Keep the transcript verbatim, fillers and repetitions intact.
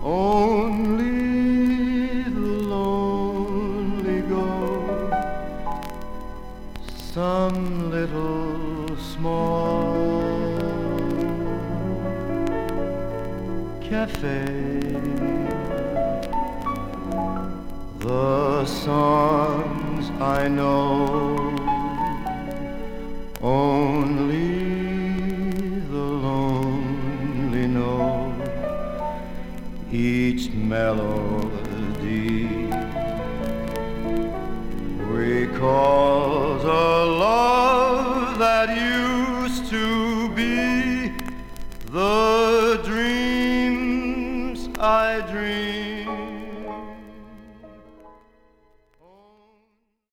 Only the lonely go, some little small cafe. The songs I know, only the lonely know. Each melody recalls a love that used to be. The dreams I dream